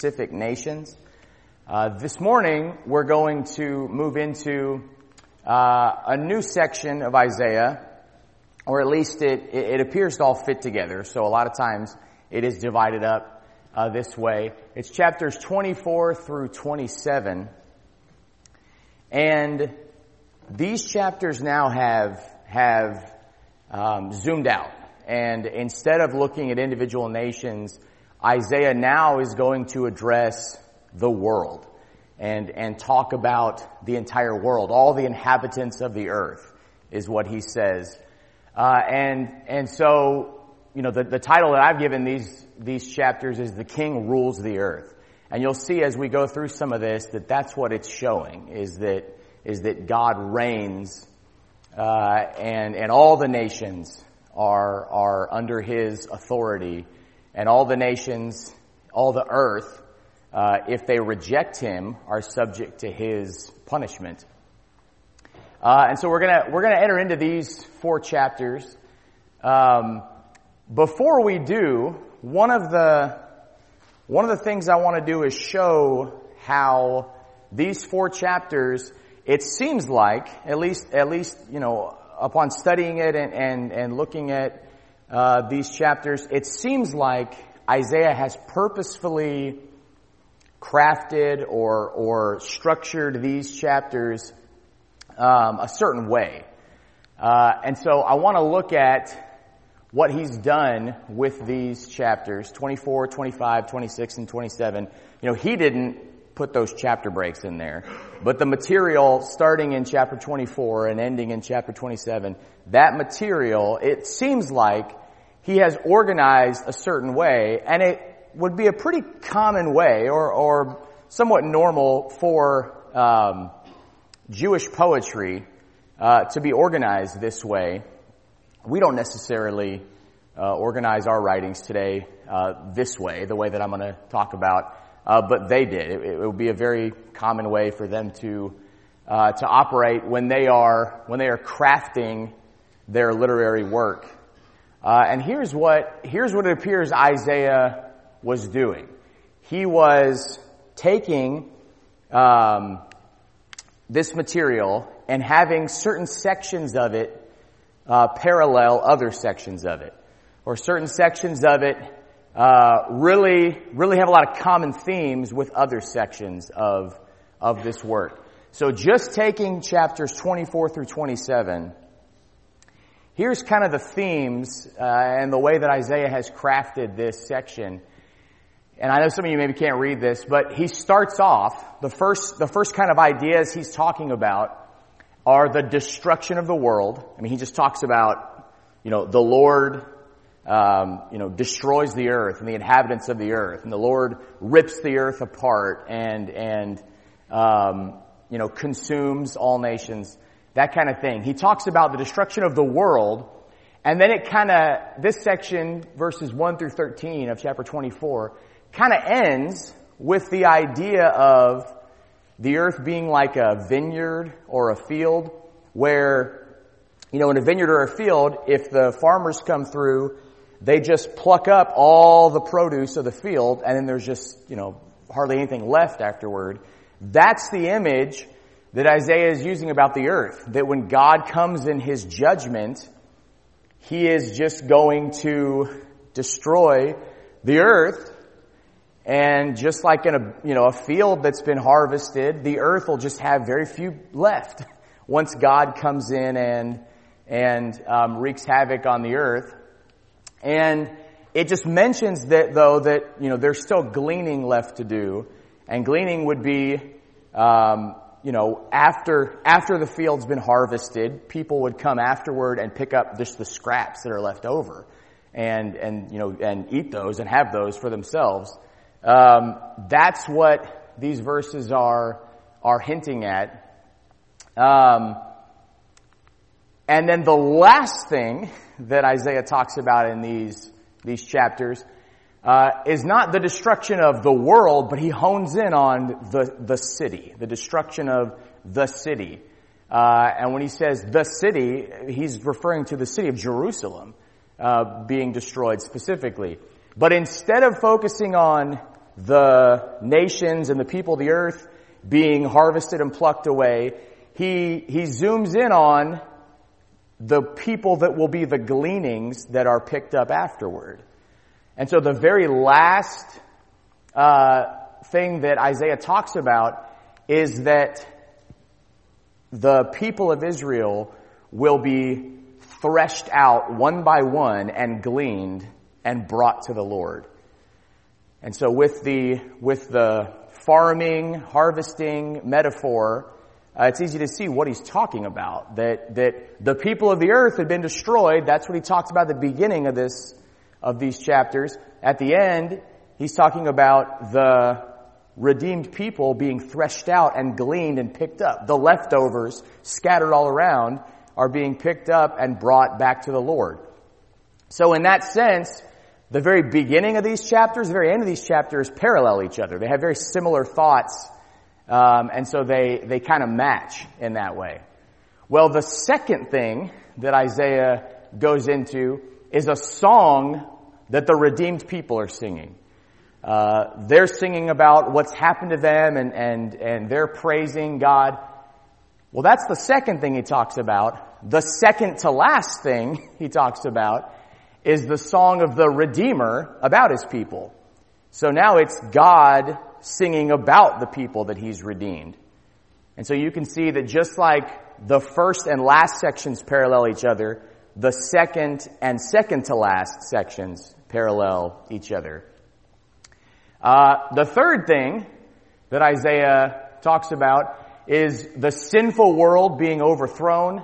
specific nations. This morning, we're going to move into a new section of Isaiah, or at least it appears to all fit together. So a lot of times it is divided up this way. It's chapters 24 through 27. And these chapters now have zoomed out. And instead of looking at individual nations, Isaiah now is going to address the world and talk about the entire world. All the inhabitants of the earth is what he says. And so, you know, the title that I've given these chapters is The King Rules the Earth. And you'll see as we go through some of this that that's what it's showing, is that God reigns, and all the nations are under his authority, and all the nations, all the earth, if they reject him, are subject to his punishment. And so we're gonna enter into these 4 chapters. Before we do, one of the things I want to do is show how these 4 chapters, it seems like, at least you know, upon studying it and looking at these chapters, it seems like Isaiah has purposefully crafted or structured these chapters a certain way. And so I want to look at what he's done with these chapters, 24, 25, 26, and 27. You know, he didn't put those chapter breaks in there, but the material starting in chapter 24 and ending in chapter 27, that material, it seems like he has organized a certain way, and it would be a pretty common way or somewhat normal for Jewish poetry to be organized this way. We don't necessarily organize our writings today this way, the way that I'm going to talk about, but they did. It would be a very common way for them to operate when they are crafting their literary work. And here's what it appears Isaiah was doing. He was taking this material and having certain sections of it parallel other sections of it, or certain sections of it really have a lot of common themes with other sections of this work. So just taking chapters 24 through 27, here's kind of the themes and the way that Isaiah has crafted this section. And I know some of you maybe can't read this, but he starts off, the first kind of ideas he's talking about are the destruction of the world. I mean, he just talks about, you know, the Lord, destroys the earth and the inhabitants of the earth, and the Lord rips the earth apart and consumes all nations, that kind of thing. He talks about the destruction of the world, and then this section, verses 1 through 13 of chapter 24, kind of ends with the idea of the earth being like a vineyard or a field where, you know, in a vineyard or a field, if the farmers come through, they just pluck up all the produce of the field, and then there's just, you know, hardly anything left afterward. That's the image that Isaiah is using about the earth, that when God comes in his judgment, he is just going to destroy the earth. And just like in a field that's been harvested, the earth will just have very few left once God comes in and wreaks havoc on the earth. And it just mentions that, though, that, you know, there's still gleaning left to do. And gleaning would be, after the field's been harvested, people would come afterward and pick up just the scraps that are left over and eat those and have those for themselves. That's what these verses are hinting at. And then the last thing that Isaiah talks about in these chapters is not the destruction of the world, but he hones in on the city, the destruction of the city. And when he says the city, he's referring to the city of Jerusalem being destroyed specifically. But instead of focusing on the nations and the people of the earth being harvested and plucked away, he zooms in on the people that will be the gleanings that are picked up afterward. And so the very last thing that Isaiah talks about is that the people of Israel will be threshed out one by one and gleaned and brought to the Lord. And so with the farming, harvesting metaphor, it's easy to see what he's talking about. That the people of the earth had been destroyed. That's what he talks about at the beginning of these chapters. At the end, he's talking about the redeemed people being threshed out and gleaned and picked up. The leftovers scattered all around are being picked up and brought back to the Lord. So in that sense, the very beginning of these chapters, the very end of these chapters parallel each other. They have very similar thoughts, and so they kind of match in that way. Well, the second thing that Isaiah goes into is a song that the redeemed people are singing. They're singing about what's happened to them and they're praising God. Well, that's the second thing he talks about. The second to last thing he talks about is the song of the Redeemer about his people. So now it's God singing about the people that he's redeemed. And so you can see that just like the first and last sections parallel each other, the second and second to last sections parallel each other. The third thing that Isaiah talks about is the sinful world being overthrown,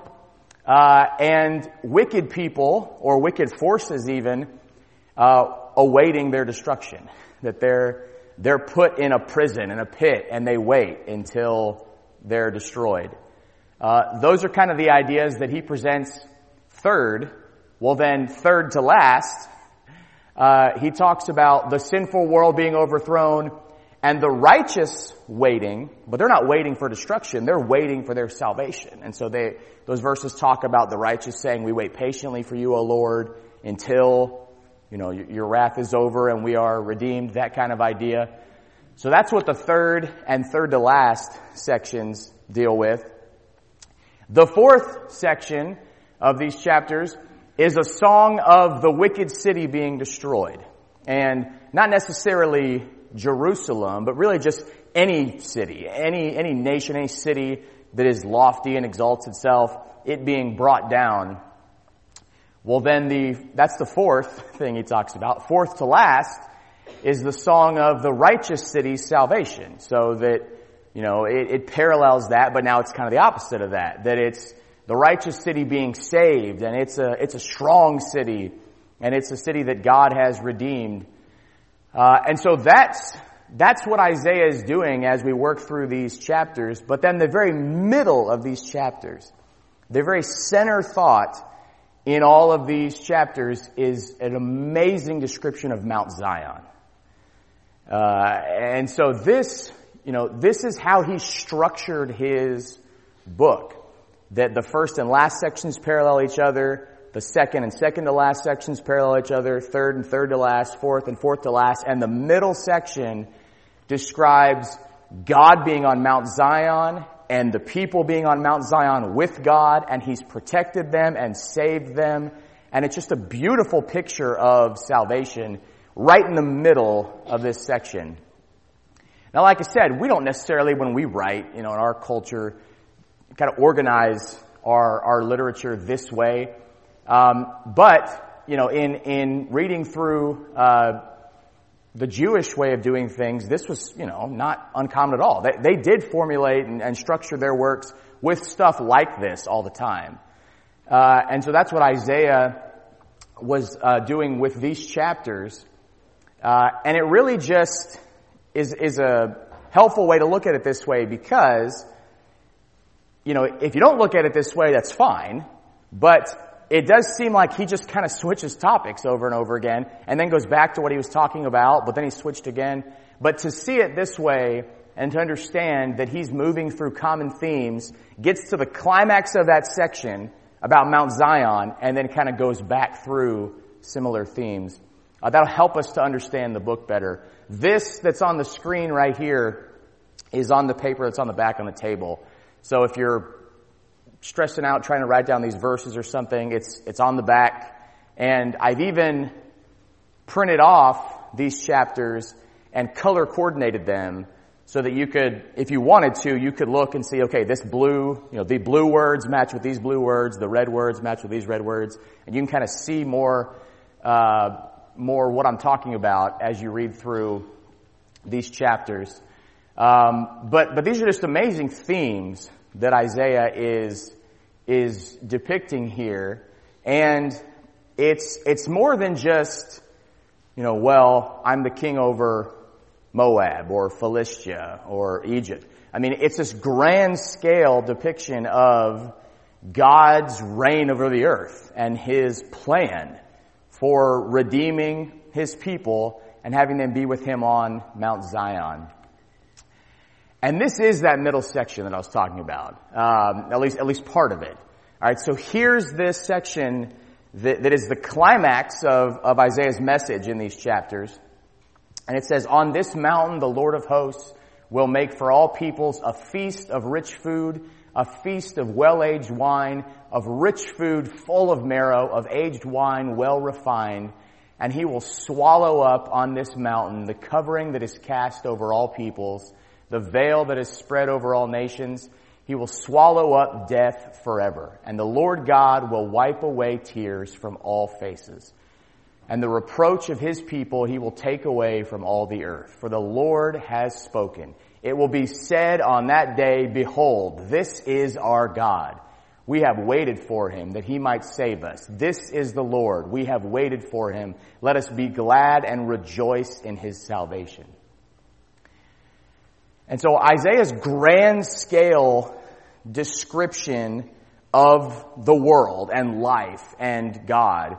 and wicked people, or wicked forces even, awaiting their destruction. That they're put in a prison, in a pit, and they wait until they're destroyed. Those are kind of the ideas that he presents third. Well then, third to last, he talks about the sinful world being overthrown and the righteous waiting, but they're not waiting for destruction, they're waiting for their salvation. And so those verses talk about the righteous saying, we wait patiently for you, O Lord, until, your wrath is over and we are redeemed, that kind of idea. So that's what the third and third to last sections deal with. The fourth section of these chapters is a song of the wicked city being destroyed. And not necessarily Jerusalem, but really just any city, any nation, any city that is lofty and exalts itself, it being brought down. Well then that's the fourth thing he talks about. Fourth to last is the song of the righteous city's salvation. So that, it parallels that, but now it's kind of the opposite of that. That it's the righteous city being saved, and it's a strong city, and it's a city that God has redeemed. And so that's what Isaiah is doing as we work through these chapters. But then the very middle of these chapters, the very center thought in all of these chapters is an amazing description of Mount Zion. And so this is how he structured his book. That the first and last sections parallel each other, the second and second to last sections parallel each other, third and third to last, fourth and fourth to last, and the middle section describes God being on Mount Zion and the people being on Mount Zion with God, and he's protected them and saved them. And it's just a beautiful picture of salvation right in the middle of this section. Now, like I said, we don't necessarily, when we write, in our culture, kind of organize our literature this way. But, in reading through the Jewish way of doing things, this was, not uncommon at all. They did formulate and structure their works with stuff like this all the time. And so that's what Isaiah was doing with these chapters. And it really just is a helpful way to look at it this way because, if you don't look at it this way, that's fine. But it does seem like he just kind of switches topics over and over again and then goes back to what he was talking about, but then he switched again. But to see it this way and to understand that he's moving through common themes, gets to the climax of that section about Mount Zion, and then kind of goes back through similar themes. That'll help us to understand the book better. This that's on the screen right here is on the paper that's on the back on the table. So if you're stressing out trying to write down these verses or something, it's on the back. And I've even printed off these chapters and color coordinated them so that you could, if you wanted to, you could look and see, okay, this blue, the blue words match with these blue words, the red words match with these red words, and you can kind of see more what I'm talking about as you read through these chapters. But these are just amazing themes that Isaiah is depicting here, and it's more than just, I'm the king over Moab or Philistia or Egypt. I mean, it's this grand scale depiction of God's reign over the earth and His plan for redeeming His people and having them be with Him on Mount Zion. And this is that middle section that I was talking about, at least part of it. All right, so here's this section that is the climax of Isaiah's message in these chapters. And it says, "On this mountain the Lord of hosts will make for all peoples a feast of rich food, a feast of well-aged wine, of rich food full of marrow, of aged wine well refined. And He will swallow up on this mountain the covering that is cast over all peoples, the veil that is spread over all nations. He will swallow up death forever. And the Lord God will wipe away tears from all faces. And the reproach of His people He will take away from all the earth. For the Lord has spoken. It will be said on that day, Behold, this is our God. We have waited for Him that He might save us. This is the Lord. We have waited for Him. Let us be glad and rejoice in His salvation." And so Isaiah's grand scale description of the world and life and God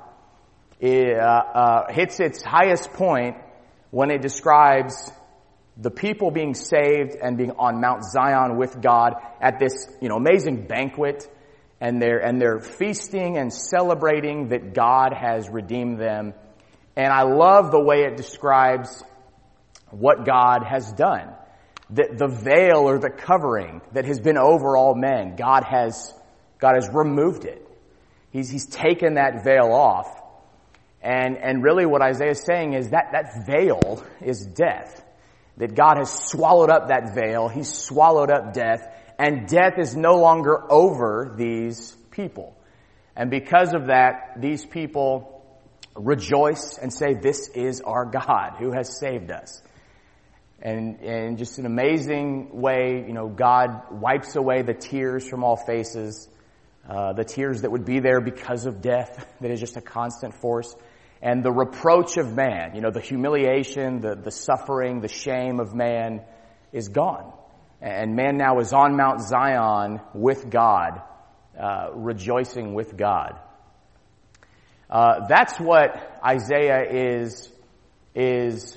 hits its highest point when it describes the people being saved and being on Mount Zion with God at this, amazing banquet, and they're feasting and celebrating that God has redeemed them. And I love the way it describes what God has done. The veil or the covering that has been over all men, God has removed it. He's taken that veil off. And really what Isaiah is saying is that veil is death. That God has swallowed up that veil. He's swallowed up death. And death is no longer over these people. And because of that, these people rejoice and say, "This is our God who has saved us." And just an amazing way, God wipes away the tears from all faces, the tears that would be there because of death, that is just a constant force. And the reproach of man, the humiliation, the suffering, the shame of man is gone. And man now is on Mount Zion with God, rejoicing with God. That's what Isaiah is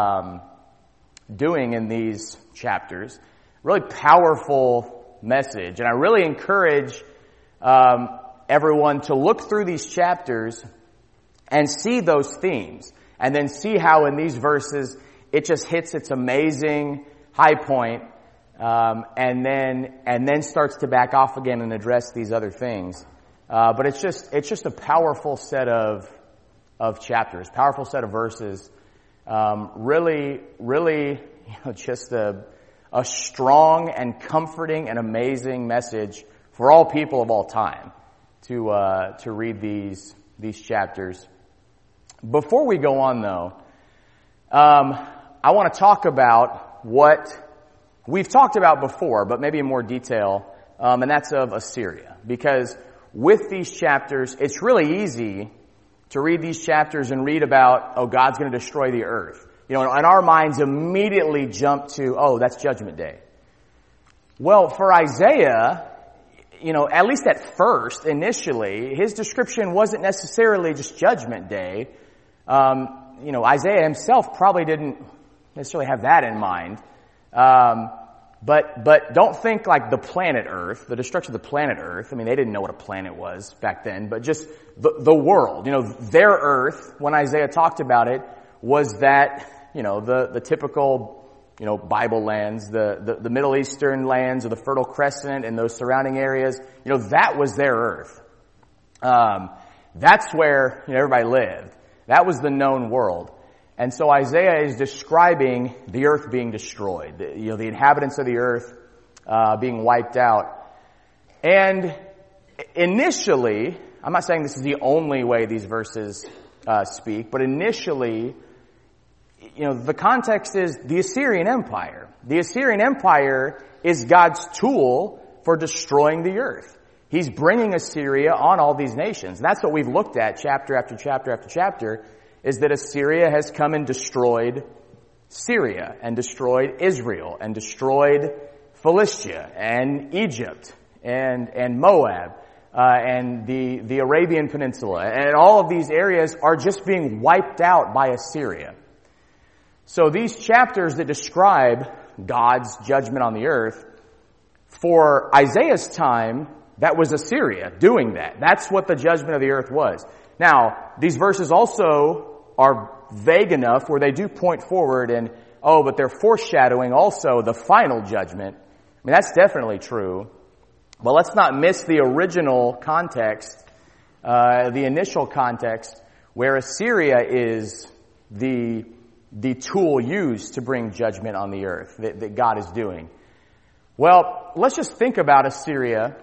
doing in these chapters. Really powerful message. And I really encourage everyone to look through these chapters and see those themes, and then see how in these verses it just hits its amazing high point, and then starts to back off again and address these other things. But it's just a powerful set of chapters, powerful set of verses. Really, just a strong and comforting and amazing message for all people of all time to read these chapters. Before we go on, though, I want to talk about what we've talked about before, but maybe in more detail, and that's of Assyria. Because with these chapters, it's really easy to read these chapters and read about, God's going to destroy the earth. And our minds immediately jump to, that's Judgment Day. Well, for Isaiah, at least at first, initially, his description wasn't necessarily just Judgment Day. Isaiah himself probably didn't necessarily have that in mind. But don't think like the planet Earth, the destruction of the planet Earth. I mean, they didn't know what a planet was back then, but just the world. Their Earth, when Isaiah talked about it, was that the typical, Bible lands, the Middle Eastern lands or the Fertile Crescent and those surrounding areas, that was their earth. That's where, everybody lived. That was the known world. And so Isaiah is describing the earth being destroyed, the inhabitants of the earth, being wiped out. And initially, I'm not saying this is the only way these verses speak, but initially, the context is the Assyrian Empire. The Assyrian Empire is God's tool for destroying the earth. He's bringing Assyria on all these nations. And that's what we've looked at chapter after chapter after chapter, is that Assyria has come and destroyed Syria and destroyed Israel and destroyed Philistia and Egypt and Moab and the Arabian Peninsula. And all of these areas are just being wiped out by Assyria. So these chapters that describe God's judgment on the earth, for Isaiah's time, that was Assyria doing that. That's what the judgment of the earth was. Now, these verses also are vague enough where they do point forward and, but they're foreshadowing also the final judgment. I mean, that's definitely true. But let's not miss the original context, the initial context, where Assyria is the tool used to bring judgment on the earth that God is doing. Well, let's just think about Assyria.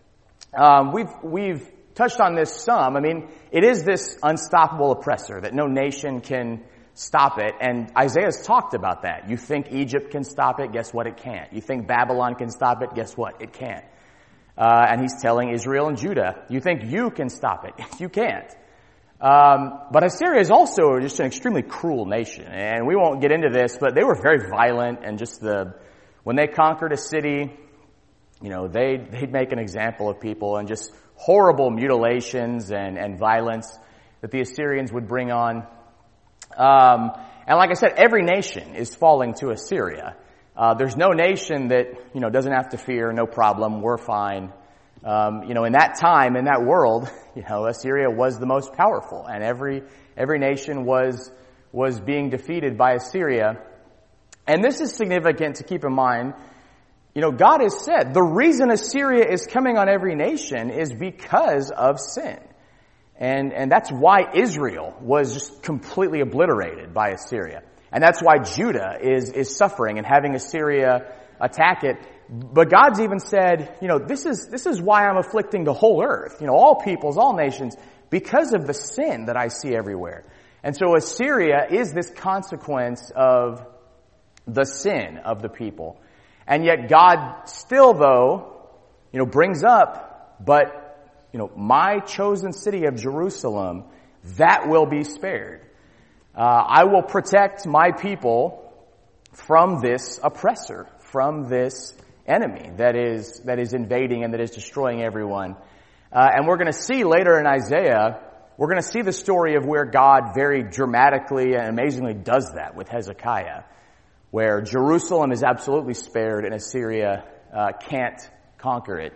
We've touched on this some. I mean, it is this unstoppable oppressor that no nation can stop it. And Isaiah's talked about that. You think Egypt can stop it? Guess what? It can't. You think Babylon can stop it? Guess what? It can't. And he's telling Israel and Judah, you think you can stop it? You can't. But Assyria is also just an extremely cruel nation. And we won't get into this, but they were very violent, and when they conquered a city, they'd make an example of people, and just horrible mutilations and violence that the Assyrians would bring on. And like I said, every nation is falling to Assyria. There's no nation that, doesn't have to fear, no problem, we're fine. In that time, in that world, Assyria was the most powerful, and every nation was being defeated by Assyria. And this is significant to keep in mind. God has said the reason Assyria is coming on every nation is because of sin. And that's why Israel was just completely obliterated by Assyria. And that's why Judah is suffering and having Assyria attack it. But God's even said, this is why I'm afflicting the whole earth, all peoples, all nations, because of the sin that I see everywhere. And so Assyria is this consequence of the sin of the people. And yet God still, though, brings up, but, my chosen city of Jerusalem, that will be spared. I will protect my people from this oppressor, from this enemy that is invading and that is destroying everyone. And we're going to see later in Isaiah, we're going to see the story of where God very dramatically and amazingly does that with Hezekiah, where Jerusalem is absolutely spared and Assyria can't conquer it.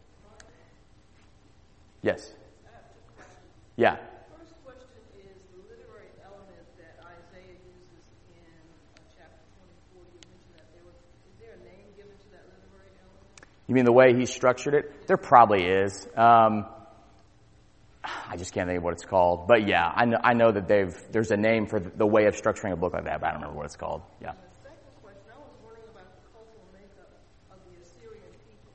Yes? Yeah. First question is the literary element that Isaiah uses in chapter 24. You mentioned that is there a name given to that literary element? You mean the way he structured it? There probably is. I just can't think of what it's called. But yeah, I know that there's a name for the way of structuring a book like that, but I don't remember what it's called. Yeah. The second question, I was wondering about the cultural makeup of the Assyrian people.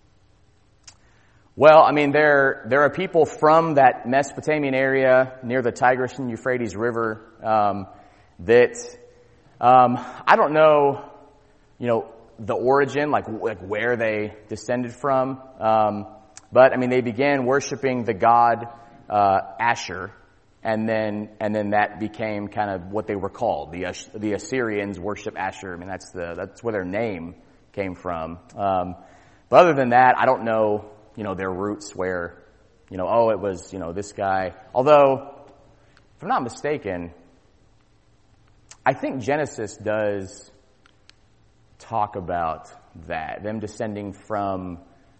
Well, I mean, there are people from that Mesopotamian area near the Tigris and Euphrates River that I don't know, the origin, like where they descended from. But I mean, they began worshiping the god Asher, and then that became kind of what they were called. The Assyrians worship Asher. I mean, that's where their name came from. But other than that, I don't know, their roots where, it was, this guy. Although, if I'm not mistaken, I think Genesis does talk about that, them descending from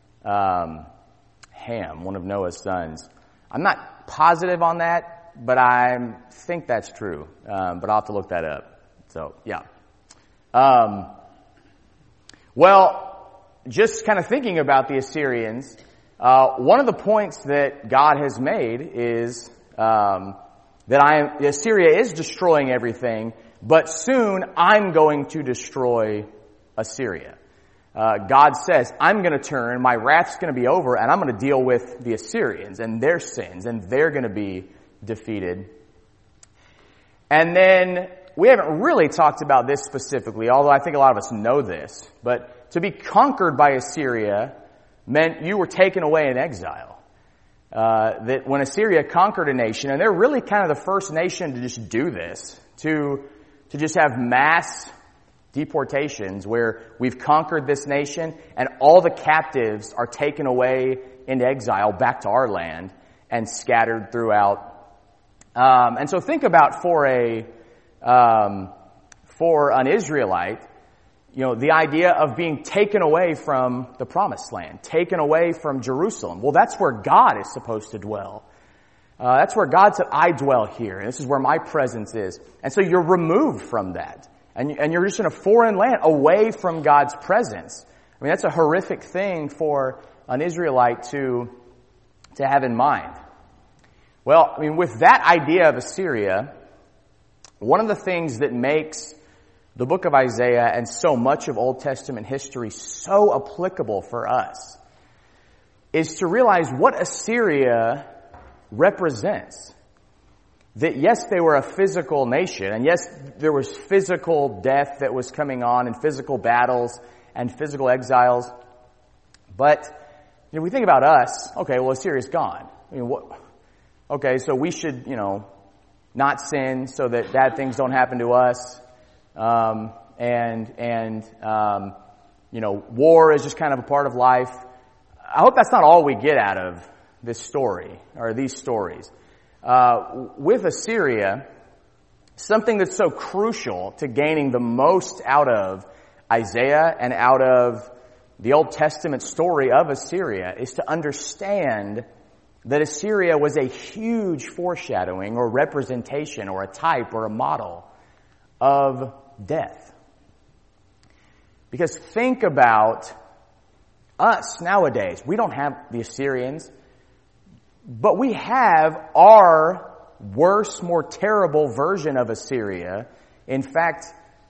Ham, one of Noah's sons. I'm not positive on that, but I think that's true. But I'll have to look that up. So, yeah. Well, just kind of thinking about the Assyrians, one of the points that God has made is that Assyria is destroying everything, but soon I'm going to destroy Assyria. God says, I'm going to turn, my wrath's going to be over, and I'm going to deal with the Assyrians and their sins, and they're going to be defeated. And then, we haven't really talked about this specifically, although I think a lot of us know this, but to be conquered by Assyria meant you were taken away in exile. That when Assyria conquered a nation, and they're really kind of the first nation to just do this, to just have mass deportations where we've conquered this nation and all the captives are taken away into exile back to our land and scattered throughout. And so think about for an Israelite, the idea of being taken away from the promised land, taken away from Jerusalem. Well, that's where God is supposed to dwell. That's where God said, I dwell here, and this is where my presence is. And so you're removed from that. And you're just in a foreign land, away from God's presence. I mean, that's a horrific thing for an Israelite to have in mind. Well, I mean, with that idea of Assyria, one of the things that makes the book of Isaiah and so much of Old Testament history so applicable for us is to realize what Assyria represents. That yes, they were a physical nation, and yes, there was physical death that was coming on, and physical battles, and physical exiles. But, we think about us, okay, well, Assyria's gone. I mean, okay, so we should, not sin so that bad things don't happen to us. War is just kind of a part of life. I hope that's not all we get out of this story, or these stories. With Assyria, something that's so crucial to gaining the most out of Isaiah and out of the Old Testament story of Assyria is to understand that Assyria was a huge foreshadowing or representation or a type or a model of death. Because think about us nowadays. We don't have the Assyrians, but we have our worse, more terrible version of Assyria. In fact,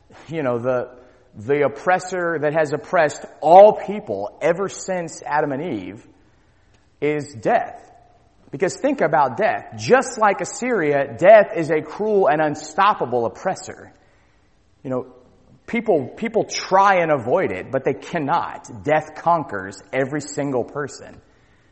the oppressor that has oppressed all people ever since Adam and Eve is death. Because think about death. Just like Assyria, death is a cruel and unstoppable oppressor. People try and avoid it, but they cannot. Death conquers every single person.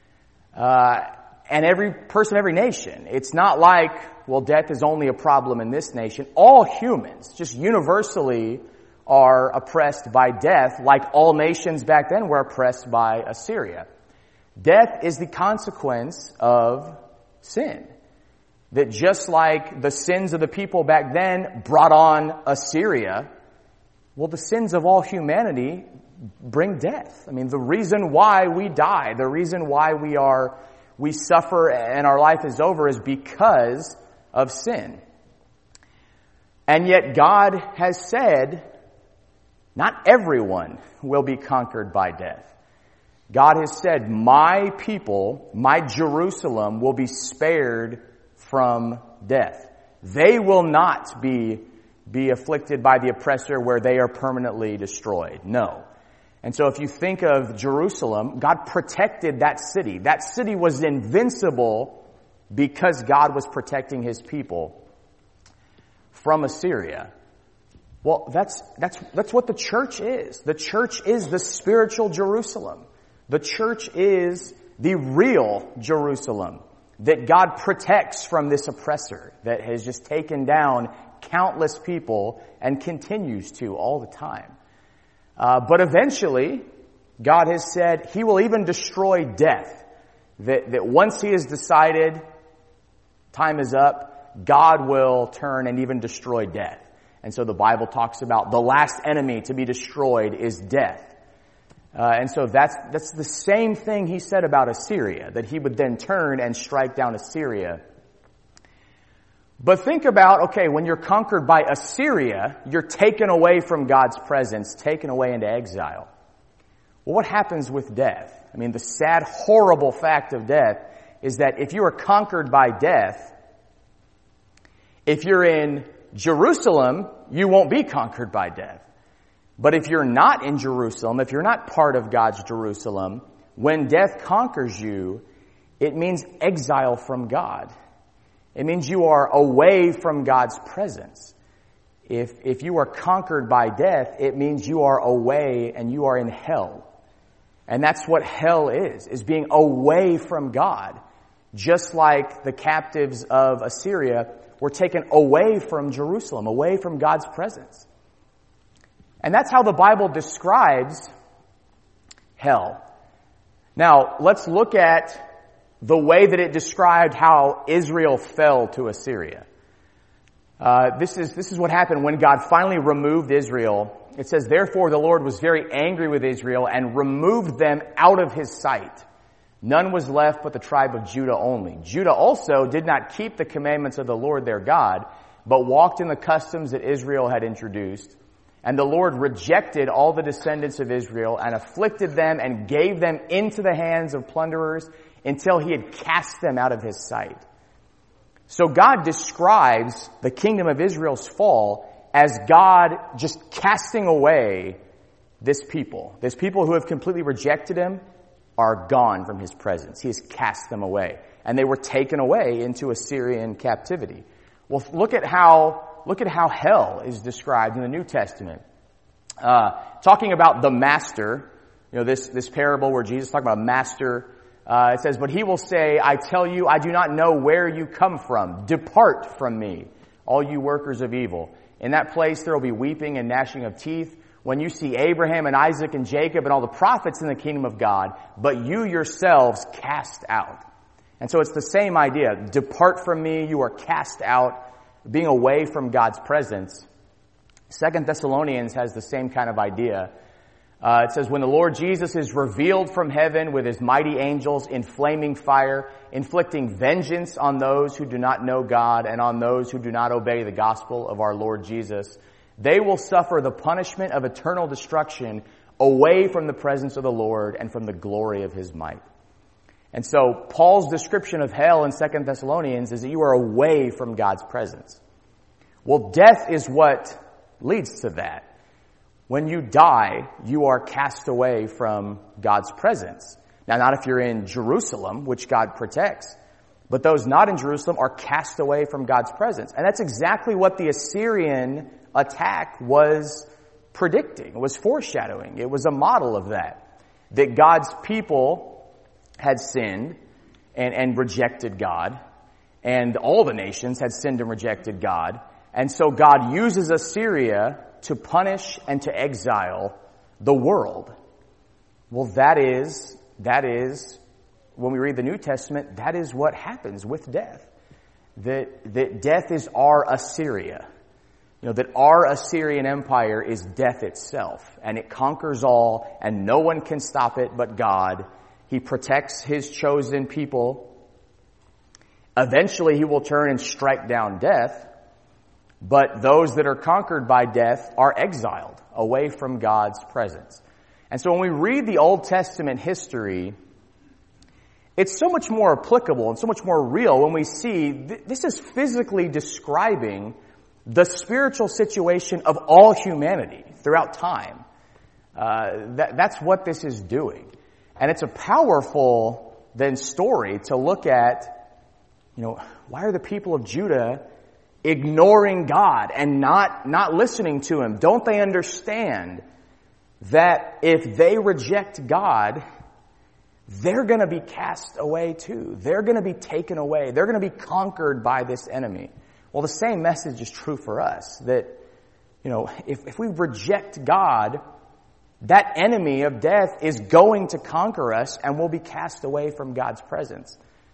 And every person, every nation. It's not like, well, death is only a problem in this nation. All humans, just universally, are oppressed by death, like all nations back then were oppressed by Assyria. Death is the consequence of sin. That just like the sins of the people back then brought on Assyria, well, the sins of all humanity bring death. I mean, the reason why we die, the reason why we suffer and our life is over is because of sin. And yet God has said, not everyone will be conquered by death. God has said, my people, my Jerusalem will be spared from death. They will not be afflicted by the oppressor where they are permanently destroyed. No. And so if you think of Jerusalem, God protected that city. That city was invincible because God was protecting His people from Assyria. Well, that's what the church is. The church is the spiritual Jerusalem. The church is the real Jerusalem that God protects from this oppressor that has just taken down countless people and continues to all the time. But eventually, God has said He will even destroy death. That once He has decided time is up, God will turn and even destroy death. And so the Bible talks about the last enemy to be destroyed is death. And so that's the same thing He said about Assyria, that He would then turn and strike down Assyria. But think about, okay, when you're conquered by Assyria, you're taken away from God's presence, taken away into exile. Well, what happens with death? I mean, the sad, horrible fact of death is that if you are conquered by death, if you're in Jerusalem, you won't be conquered by death. But if you're not in Jerusalem, if you're not part of God's Jerusalem, when death conquers you, it means exile from God. It means you are away from God's presence. If you are conquered by death, it means you are away and you are in hell. And that's what hell is being away from God. Just like the captives of Assyria were taken away from Jerusalem, away from God's presence. And that's how the Bible describes hell. Now, let's look at the way that it described how Israel fell to Assyria. This is what happened when God finally removed Israel. It says, "Therefore the Lord was very angry with Israel and removed them out of his sight. None was left but the tribe of Judah only. Judah also did not keep the commandments of the Lord their God, but walked in the customs that Israel had introduced. And the Lord rejected all the descendants of Israel and afflicted them and gave them into the hands of plunderers until he had cast them out of his sight." So God describes the kingdom of Israel's fall as God just casting away this people. This people who have completely rejected him are gone from his presence. He has cast them away. And they were taken away into Assyrian captivity. Well, look at how hell is described in the New Testament. Talking about the master, this parable where Jesus is talking about a master, it says, "But he will say, I tell you, I do not know where you come from. Depart from me, all you workers of evil. In that place there will be weeping and gnashing of teeth when you see Abraham and Isaac and Jacob and all the prophets in the kingdom of God, but you yourselves cast out." And so it's the same idea. Depart from me, you are cast out, being away from God's presence. 2 Thessalonians has the same kind of idea. It says, "When the Lord Jesus is revealed from heaven with his mighty angels in flaming fire, inflicting vengeance on those who do not know God and on those who do not obey the gospel of our Lord Jesus, they will suffer the punishment of eternal destruction away from the presence of the Lord and from the glory of his might." And so Paul's description of hell in 2 Thessalonians is that you are away from God's presence. Well, death is what leads to that. When you die, you are cast away from God's presence. Now, not if you're in Jerusalem, which God protects, but those not in Jerusalem are cast away from God's presence. And that's exactly what the Assyrian attack was predicting, was foreshadowing. It was a model of that God's people had sinned and rejected God, and all the nations had sinned and rejected God. And so God uses Assyria to punish and to exile the world. Well, that is, when we read the New Testament, that is what happens with death. That death is our Assyria. That our Assyrian Empire is death itself, and it conquers all, and no one can stop it but God. He protects his chosen people. Eventually he will turn and strike down death, but those that are conquered by death are exiled away from God's presence. And so when we read the Old Testament history, it's so much more applicable and so much more real when we see this is physically describing the spiritual situation of all humanity throughout time. That's what this is doing. And it's a powerful then story to look at, why are the people of Judah ignoring God and not listening to him? Don't they understand that if they reject God, they're going to be cast away too. They're going to be taken away. They're going to be conquered by this enemy. Well, the same message is true for us, that, if we reject God, that enemy of death is going to conquer us and we'll be cast away from God's presence.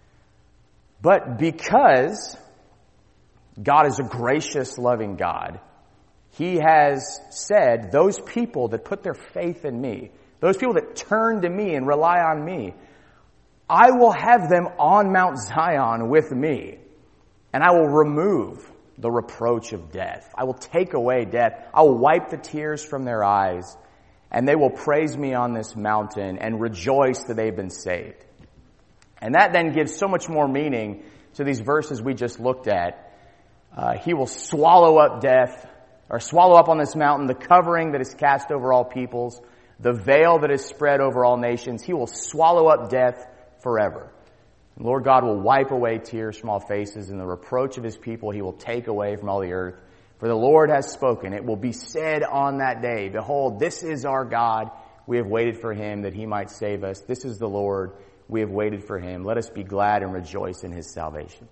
But because God is a gracious, loving God, he has said, those people that put their faith in me, those people that turn to me and rely on me, I will have them on Mount Zion with me. and I will remove the reproach of death. I will take away death. I will wipe the tears from their eyes, and they will praise me on this mountain and rejoice that they've been saved. And that then gives so much more meaning to these verses we just looked at. He will swallow up death, or swallow up on this mountain the covering that is cast over all peoples, the veil that is spread over all nations. He will swallow up death forever. And Lord God will wipe away tears from all faces, and the reproach of his people he will take away from all the earth. For the Lord has spoken. It will be said on that day, behold, this is our God. We have waited for him that he might save us. This is the Lord. We have waited for him. Let us be glad and rejoice in his salvation.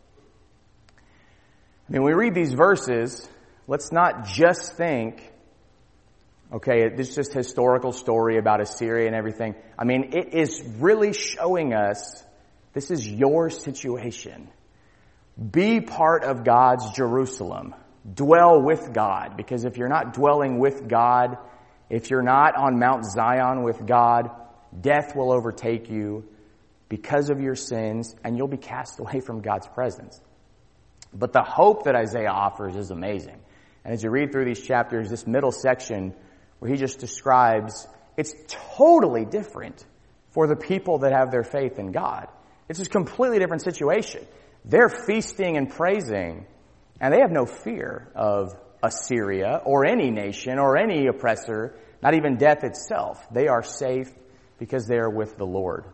I mean, when we read these verses, let's not just think, okay, this is just a historical story about Assyria and everything. I mean, it is really showing us this is your situation. Be part of God's Jerusalem. Dwell with God. Because if you're not dwelling with God, if you're not on Mount Zion with God, death will overtake you because of your sins, and you'll be cast away from God's presence. But the hope that Isaiah offers is amazing. And as you read through these chapters, this middle section where he just describes, it's totally different for the people that have their faith in God. It's a completely different situation. They're feasting and praising, and they have no fear of Assyria or any nation or any oppressor, not even death itself. They are safe because they are with the Lord.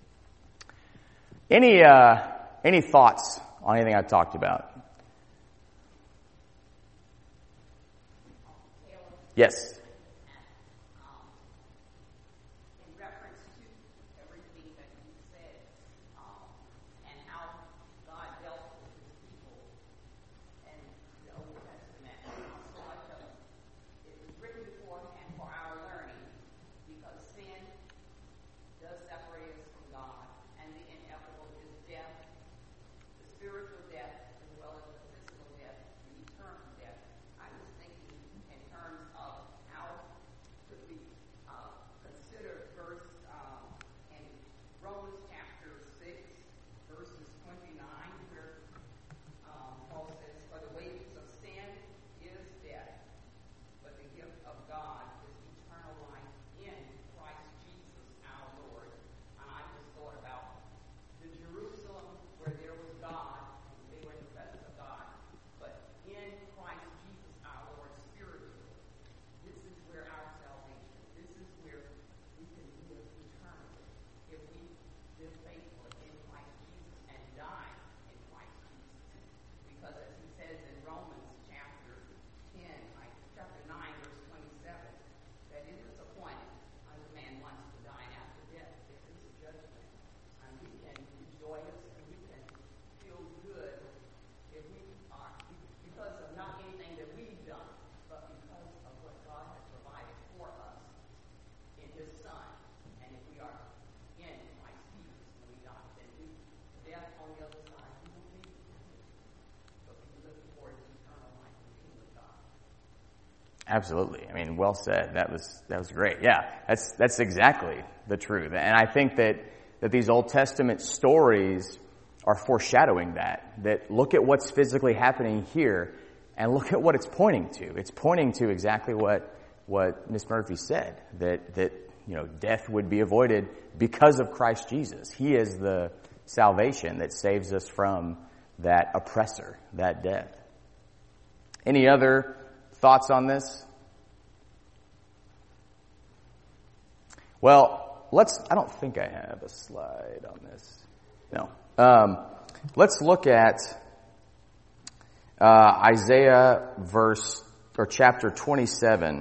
Any thoughts on anything I've talked about? Yes. Absolutely. I mean, well said. That was great. Yeah, that's exactly the truth. And I think that these Old Testament stories are foreshadowing that look at what's physically happening here and look at what it's pointing to. It's pointing to exactly what Miss Murphy said, that death would be avoided because of Christ Jesus. He is the salvation that saves us from that oppressor, that death. Any other thoughts on this? Well, I don't think I have a slide on this. No. Let's look at Isaiah chapter 27.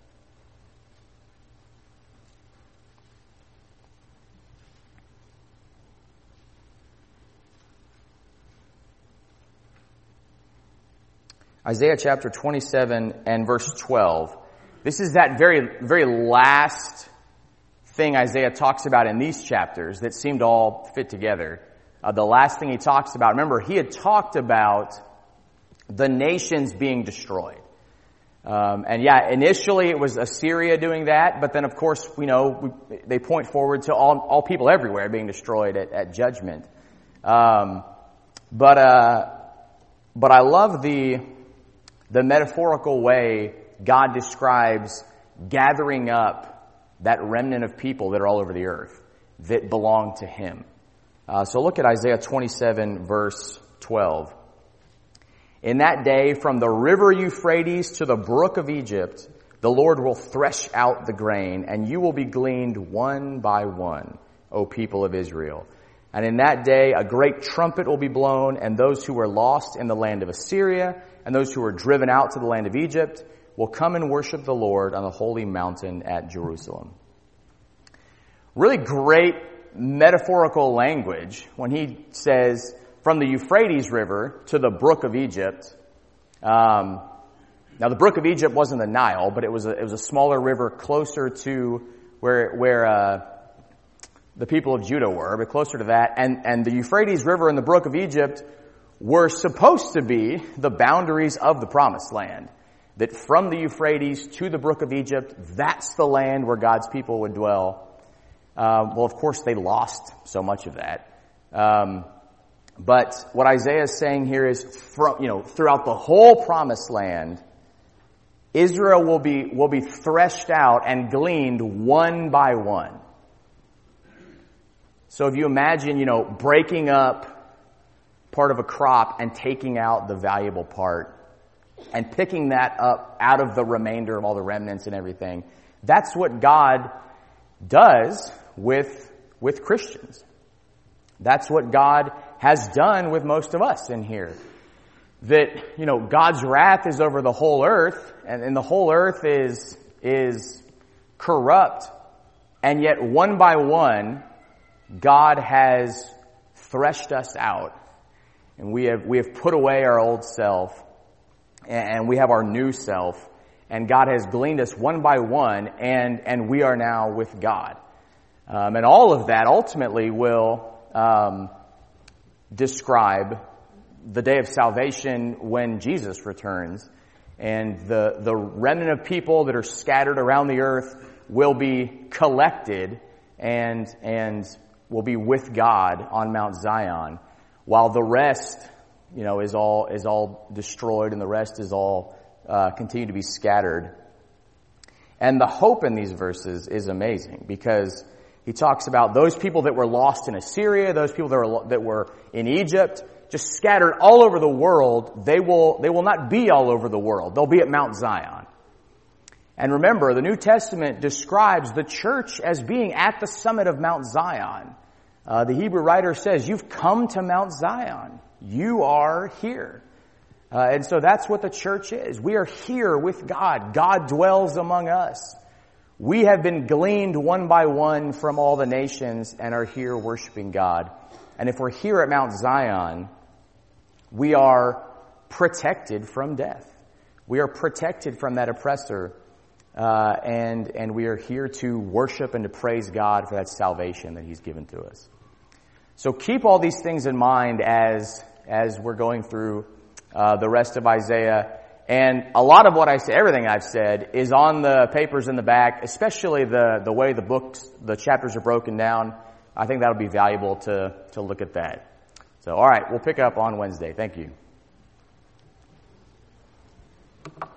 Isaiah chapter 27 and verse 12. This is that very, very last thing Isaiah talks about in these chapters that seem to all fit together. The last thing he talks about, remember, he had talked about the nations being destroyed. Initially it was Assyria doing that, but then of course, they point forward to all people everywhere being destroyed at judgment. But I love the metaphorical way God describes gathering up that remnant of people that are all over the earth that belong to Him. So look at Isaiah 27 verse 12. In that day, from the river Euphrates to the brook of Egypt, the Lord will thresh out the grain, and you will be gleaned one by one, O people of Israel. And in that day, a great trumpet will be blown, and those who were lost in the land of Assyria, and those who were driven out to the land of Egypt, will come and worship the Lord on the holy mountain at Jerusalem. Really great metaphorical language when he says, from the Euphrates River to the brook of Egypt. Now the brook of Egypt wasn't the Nile, but it was a smaller river closer to where the people of Judah were, but closer to that. And the Euphrates River and the brook of Egypt were supposed to be the boundaries of the Promised Land. That from the Euphrates to the brook of Egypt, that's the land where God's people would dwell. Well, of course, they lost so much of that. But what Isaiah is saying here is, throughout the whole Promised Land, Israel will be threshed out and gleaned one by one. So if you imagine, breaking up part of a crop and taking out the valuable part and picking that up out of the remainder of all the remnants and everything, that's what God does with Christians. That's what God has done with most of us in here. That, God's wrath is over the whole earth, and the whole earth is corrupt, and yet one by one, God has threshed us out, and we have put away our old self, and we have our new self, and God has gleaned us one by one, and we are now with God. And all of that ultimately will describe the day of salvation when Jesus returns, and the remnant of people that are scattered around the earth will be collected and will be with God on Mount Zion, while the rest, is all destroyed, and the rest is all continue to be scattered. And the hope in these verses is amazing, because he talks about those people that were lost in Assyria, those people that were in Egypt, just scattered all over the world. They will not be all over the world. They'll be at Mount Zion. And remember, the New Testament describes the church as being at the summit of Mount Zion. The Hebrew writer says, you've come to Mount Zion. You are here. And so that's what the church is. We are here with God. God dwells among us. We have been gleaned one by one from all the nations and are here worshiping God. And if we're here at Mount Zion, we are protected from death. We are protected from that oppressor. And we are here to worship and to praise God for that salvation that He's given to us. So keep all these things in mind as we're going through the rest of Isaiah. And a lot of what I say, everything I've said, is on the papers in the back, especially the way the chapters are broken down. I think that'll be valuable to look at that. So, all right, we'll pick up on Wednesday. Thank you.